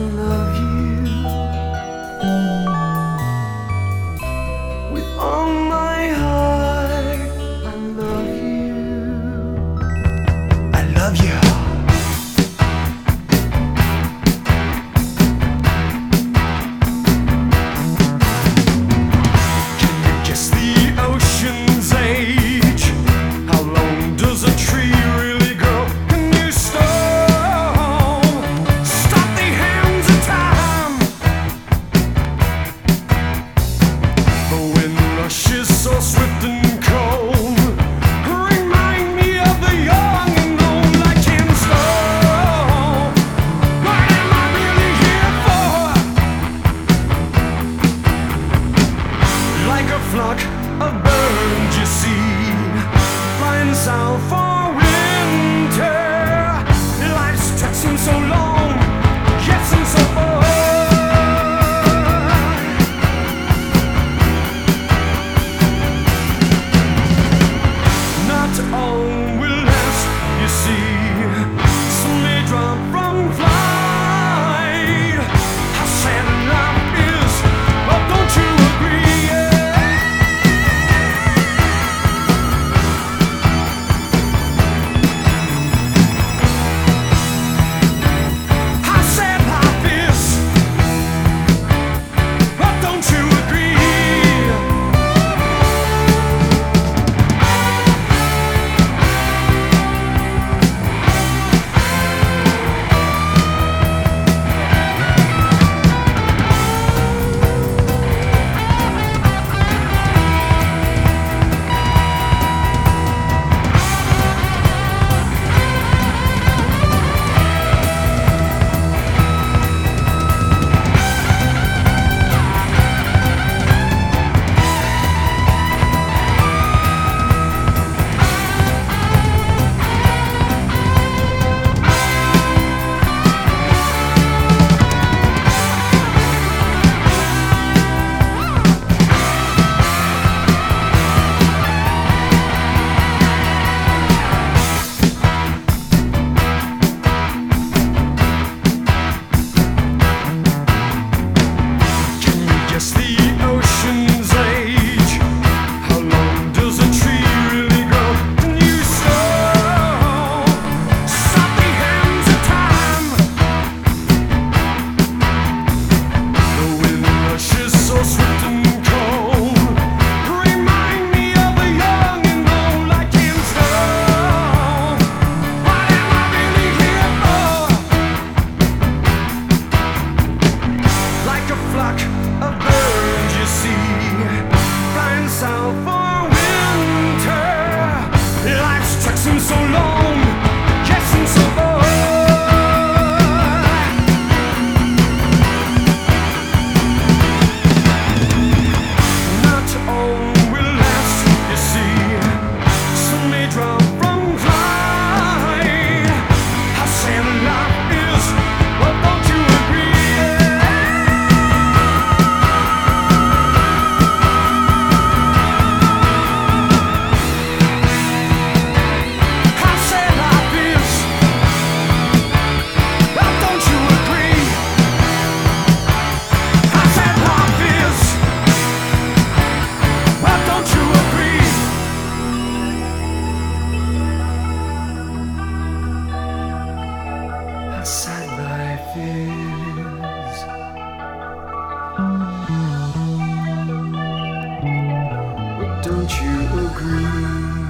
love you with all my heart. I love you. I love you. So swift and cold, remind me of the young and old. I can't stop. What am I really here for? Like a flock of birds, you see, flying south for winter. Life's stretching so long, getting so far. All will last, you see. Some may drop from flight. How sad life is, but don't you agree? How sad life is, but don't you agree? So long, guessing so far. Not all will last, you see. Some may drop from flight. How sad life is, but don't you agree? How sad life is. But don't you agree?